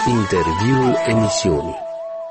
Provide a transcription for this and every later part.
Interviul emisiunii.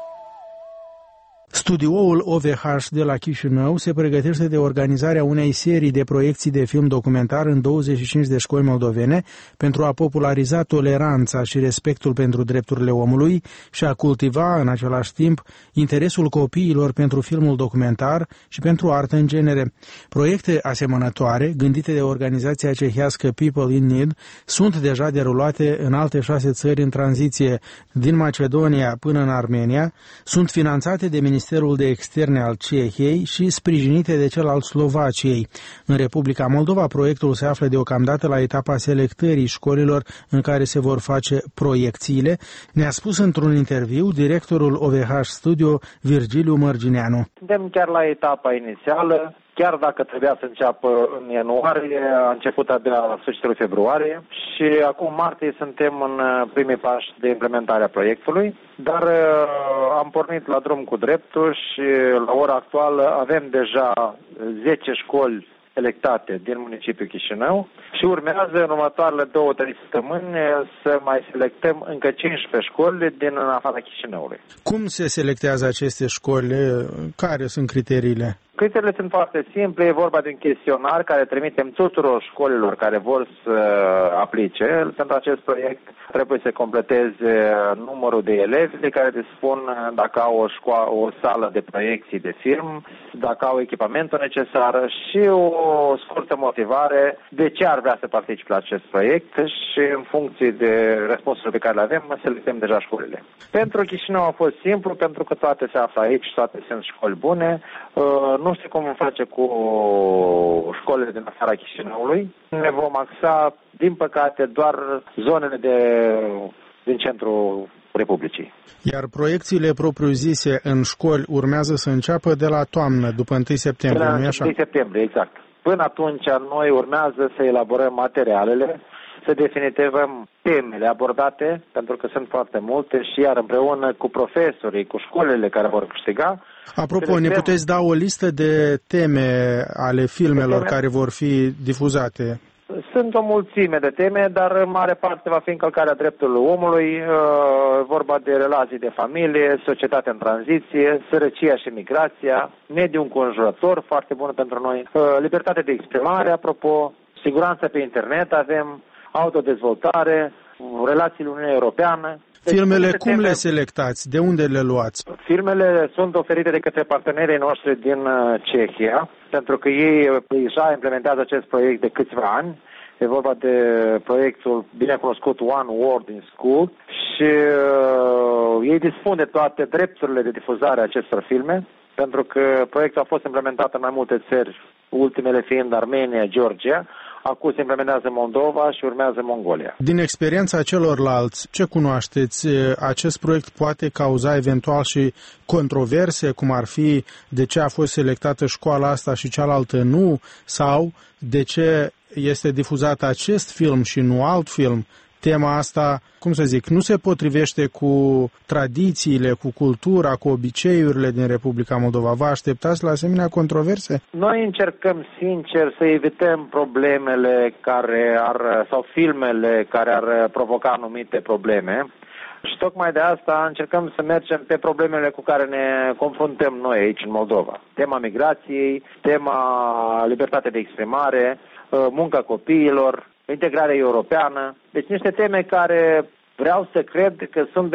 Studioul OVH de la Chișinău se pregătește de organizarea unei serii de proiecții de film documentar în 25 de școli moldovene pentru a populariza toleranța și respectul pentru drepturile omului și a cultiva în același timp interesul copiilor pentru filmul documentar și pentru artă în genere. Proiecte asemănătoare, gândite de organizația cehiască People in Need, sunt deja derulate în alte 6 țări în tranziție, din Macedonia până în Armenia, sunt finanțate de Ministerul de Externe al Cehiei și sprijinite de cel al Slovaciei. În Republica Moldova, proiectul se află deocamdată la etapa selectării școlilor în care se vor face proiecțiile, ne-a spus într-un interviu directorul OVH Studio, Virgiliu Mărgineanu. Suntem chiar la etapa inițială. Chiar dacă trebuia să înceapă în ianuarie, a început abia la sfârșitul februarie și acum martie suntem în primii pași de implementare a proiectului, dar am pornit la drum cu dreptul și la ora actuală avem deja 10 școli selectate din municipiul Chișinău și urmează în următoarele 2-3 săptămâni să mai selectăm încă 15 școli din afara Chișinăului. Cum se selectează aceste școli? Care sunt criteriile? Criteriile sunt foarte simple, e vorba de un chestionar care trimitem tuturor școlilor care vor să aplice. Pentru acest proiect trebuie să completeze numărul de elevi de care dispun, dacă au o sală de proiecții de film, dacă au echipamentul necesar și o scurtă motivare de ce ar vrea să participe la acest proiect și în funcție de răspunsurile pe care le avem, selectăm deja școlile. Pentru Chișinău a fost simplu, pentru că toate se află aici, toate sunt școli bune. Nu știu cum vom face cu școlile din afara Chișinăului. Ne vom axa, din păcate, doar zonele din centrul Republicii. Iar proiecțiile propriu-zise în școli urmează să înceapă de la toamnă, după 1 septembrie, nu-i așa? 1 septembrie, exact. Până atunci, noi urmează să elaborăm materialele, să definitivăm temele abordate, pentru că sunt foarte multe și iar împreună cu profesorii, cu școlile care vor câștiga. Apropo, ne puteți da o listă de teme ale filmelor care vor fi difuzate? Sunt o mulțime de teme, dar în mare parte va fi încălcarea drepturilor omului, vorba de relații de familie, societate în tranziție, sărăcia și migrația, mediul înconjurător, foarte bun pentru noi, libertate de exprimare, apropo, siguranță pe internet, avem autodezvoltare, relațiile Uniunii Europeană. Filmele cum le selectați? De unde le luați? Filmele sunt oferite de către partenerii noștri din Cehia, pentru că ei deja implementează acest proiect de câțiva ani. E vorba de proiectul binecunoscut One World in School și ei dispun de toate drepturile de difuzare a acestor filme, pentru că proiectul a fost implementat în mai multe țări, ultimele fiind Armenia, Georgia. Acum se implementează Moldova și urmează Mongolia. Din experiența celorlalți, ce cunoașteți? Acest proiect poate cauza eventual și controverse, cum ar fi de ce a fost selectată școala asta și cealaltă nu, sau de ce este difuzat acest film și nu alt film? Tema asta, cum să zic, nu se potrivește cu tradițiile, cu cultura, cu obiceiurile din Republica Moldova. Vă așteptați la asemenea controverse? Noi încercăm sincer să evităm problemele sau filmele care ar provoca anumite probleme. Și tocmai de asta încercăm să mergem pe problemele cu care ne confruntăm noi aici în Moldova. Tema migrației, tema libertate de exprimare, munca copiilor, integrarea europeană. Deci niște teme care vreau să cred că sunt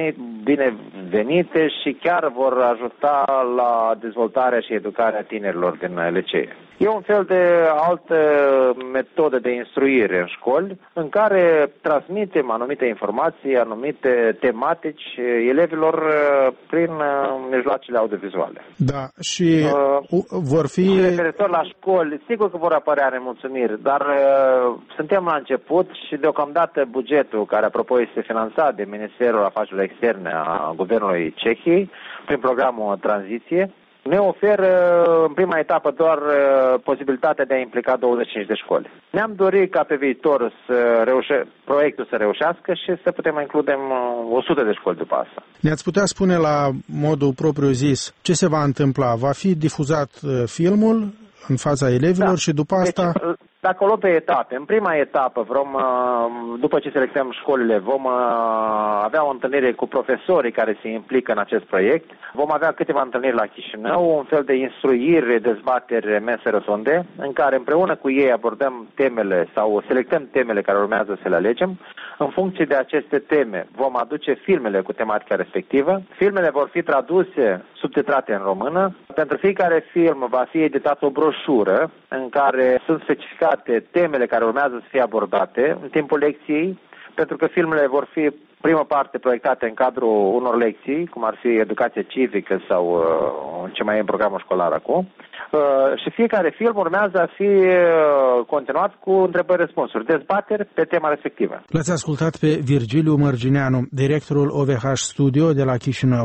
binevenite și chiar vor ajuta la dezvoltarea și educarea tinerilor din licee. E un fel de altă metodă de instruire în școli în care transmitem anumite informații, anumite tematici elevilor prin mijloacele audiovizuale. Da, și vor fi... Referitor la școli, sigur că vor apărea nemulțumiri, dar suntem la început și deocamdată bugetul, care apropo este finanțat de Ministerul Afacerilor Externe a Guvernului Cehiei prin programul Tranziție, ne oferă în prima etapă doar posibilitatea de a implica 25 de școli. Ne-am dorit ca pe viitor proiectul să reușească și să putem includem 100 de școli după asta. Ne-ați putea spune la modul propriu zis ce se va întâmpla? Va fi difuzat filmul în fața elevilor și după asta... Dacă o luăm pe etape, în prima etapă, după ce selectăm școlile, vom avea o întâlnire cu profesorii care se implică în acest proiect. Vom avea câteva întâlniri la Chișinău, un fel de instruiri, dezbateri, mese rotunde, în care împreună cu ei abordăm temele sau selectăm temele care urmează să le alegem. În funcție de aceste teme vom aduce filmele cu tematica respectivă. Filmele vor fi traduse, subtitrate în română. Pentru fiecare film va fi editată o broșură în care sunt specificate temele care urmează să fie abordate în timpul lecției, pentru că filmele vor fi prima parte proiectate în cadrul unor lecții, cum ar fi educație civică sau ce mai e în programul școlar acum. Și fiecare film urmează a fi continuat cu întrebări-răspunsuri, dezbateri pe tema respectivă. L-ați ascultat pe Virgiliu Mărgineanu, directorul OVH Studio de la Chișinău.